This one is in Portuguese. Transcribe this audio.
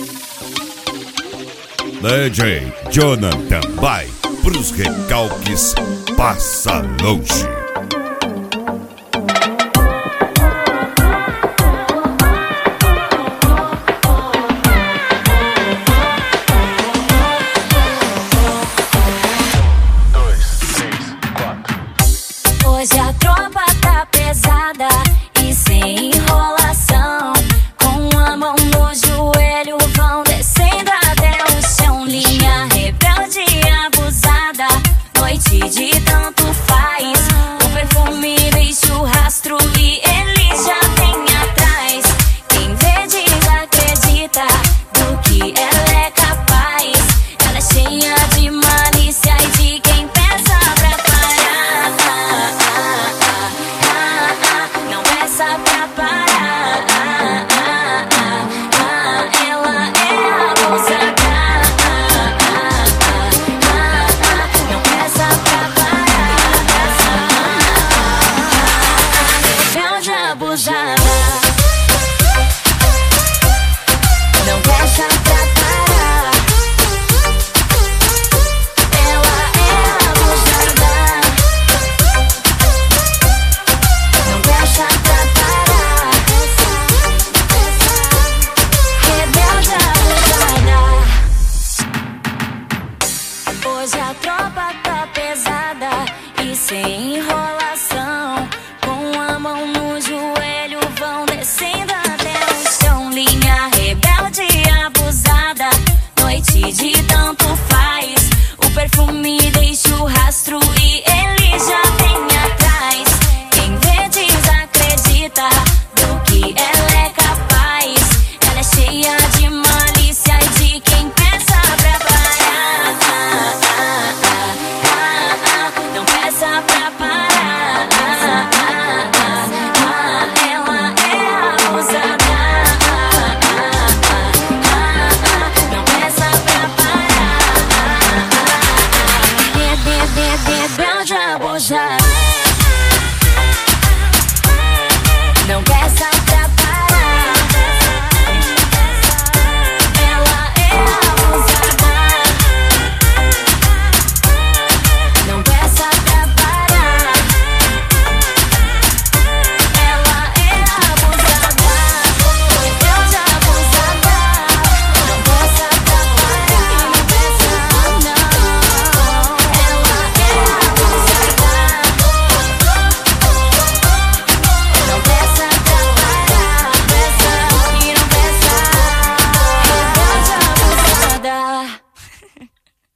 DJ Jonathan vai pros recalques, passa longe. Hoje a tropa tá pesada e sem enrolação. Com a mão no joelho vão descendo até o chão. Linha rebelde e abusada, noite de tanto faz. O perfume deixa o rastro e ele já vem atrás. Quem vê desacredita do que ela é capaz. Ela é cheia de malícia e de quem pensa pra parar. Não peça pra parar. Ela é abusada. Não peça pra parar. Rebelde abusada. Não peça pra parar. Ela é abusada. Não peça pra parar. Rebelde abusada. Hoje a tropa tá pesada e sem enrolação. Com a mão no joelho vão descendo até o chão. Linha rebelde e abusada, noite de tanto faz. O perfume deixa o